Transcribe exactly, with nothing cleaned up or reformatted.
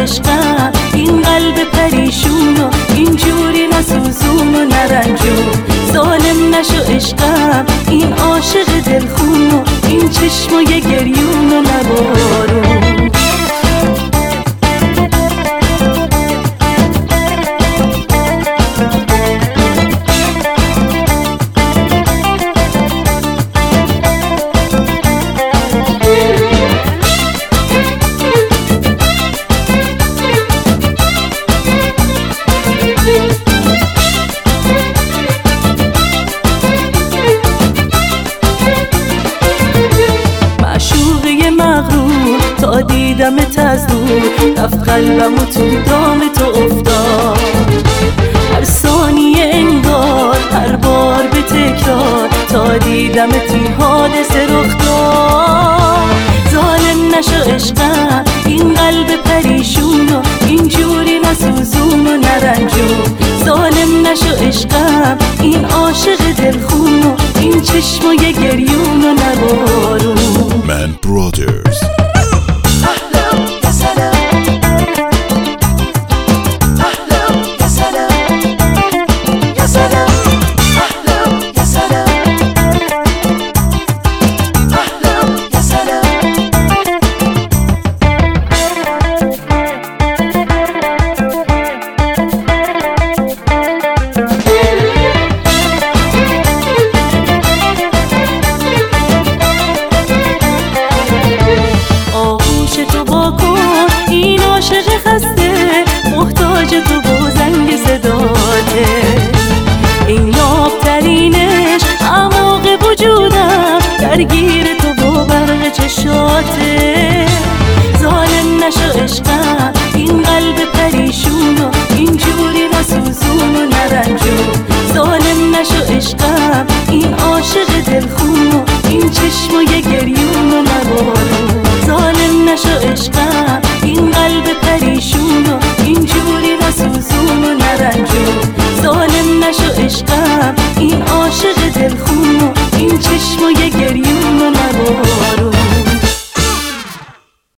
عشقم، این قلب پریشون و اینجوری نسوزون و نرنجون. ظالم نشو عشقم، این عاشق دلخون و این چشمای گریون و نبارون. مغرور تا دیدمت از دور، رفت قلبم و تو دام تو افتاد. هر ثانیه انگار هر بار به تکرار، تا دیدمت این حادثه رخ داد. ظالم نشو عشقم، این قلب پریشون و اینجوری نسوزون و نرنجون. ظالم نشو عشقم، این عاشق دلخون و این چشمای گریون و نبارون. Man Brothers. این عاشق خسته محتاج تو با زنگ صداته، این نابترینش اعماق وجودم درگیر تو با برق چشاته. ظالم نشو عشقم، این قلب پریشون و اینجوری نسوزون و نرنجون. ظالم نشو عشقم،